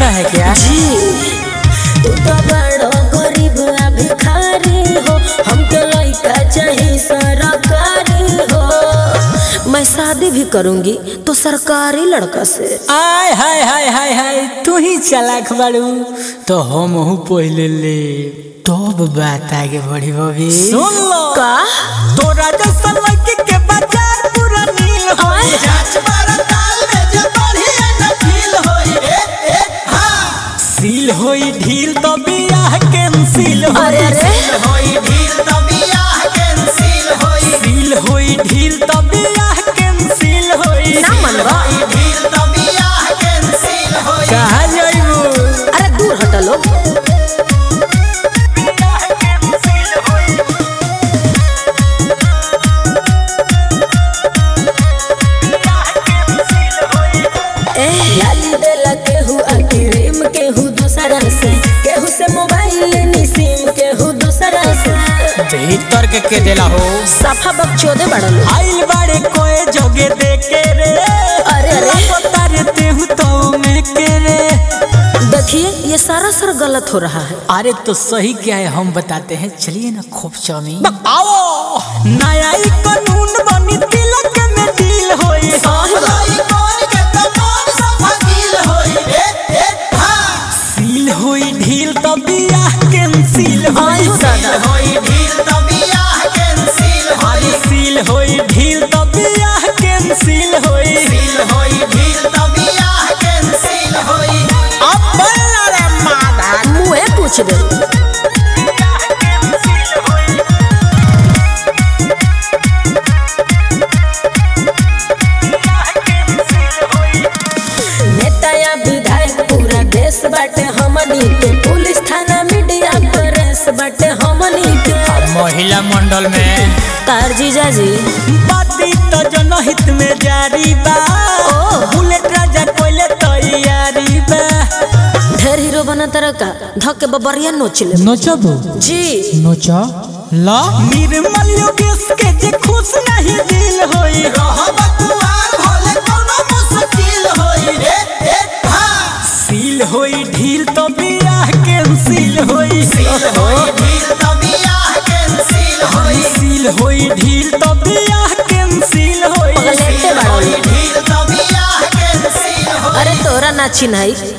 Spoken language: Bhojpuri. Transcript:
ऐसा है क्या? जी तू तो बड़ो गरीब आ भिखारी हो, हमके लइका चाहिए सरकारी हो। मैं शादी भी करूंगी तो सरकारी लड़का से। आय हाय हाय हाय हाय, तू ही चालाक बाड़ू तो हम हूँ पहले ले तब बात आगे बढ़ी बबी। सुन लो का तोरा जैसा लड़की के बाजार पूरा नील होई, जांच पड़ताल में जे बढ़िया न फील होई, हां सील होई ढील तो बियाह कैंसिल होई। अरे सील होई ढील तो बियाह कैंसिल होई, सील होई ढील तो बियाह कैंसिल होई, ना मनवा ढील तो बियाह कैंसिल होई। कहां जाइबू? अरे दूर हटा लो। लाली देला केहू क्रीम, केहू दूसरा से, केहू से मोबाइल सिम, केहू दूसरा से। भीतर के देला हो सफा बकचोदे बड़ा लो। आइल बाड़े कोए जोगे देके रे, अरे अरे तारे तेहू तो में के रे। देखिए ये सारा सर गलत हो रहा है। अरे तो सही क्या है हम बताते हैं, चलिए ना खोपचा में आओ। नया ही कानून बनी तिलक में डील होई, सील होई ढील तो बियाह कैंसिल होई, होई ढील तो बियाह कैंसिल होई, सील होई ढील तो बियाह कैंसिल होई, सील होई ढील तो बियाह कैंसिल होई। अब बोल रे मादा मुँहे पूछ दे। नेता या विधायक पूरा देश बाटे हमनी के, पुलिस थाना मीडिया प्रेस बाटे हमनी के। महिला मंडल में तार जीजा जी बाती तो जनहित में जारी बा, बुलेट राजा कोइले तैयारी बा। ढेर हीरो बना तरह का धके बबरिया नोच ले। नोचबो जी नोचा ला निर्मल योगेश के जे खुश नहीं दिल होई, रहब कुआर भले कोनो मुश्किल होई रे, हां सील होई ढील तो बियाह कैंसिल होई, सील होई ढील तो बियाह कैंसिल होई, सील होई ढील तो बियाह कैंसिल होई, पगलेटे बाड़ो। ढील तो बियाह कैंसिल होई। अरे तोरा ना चिन्हाई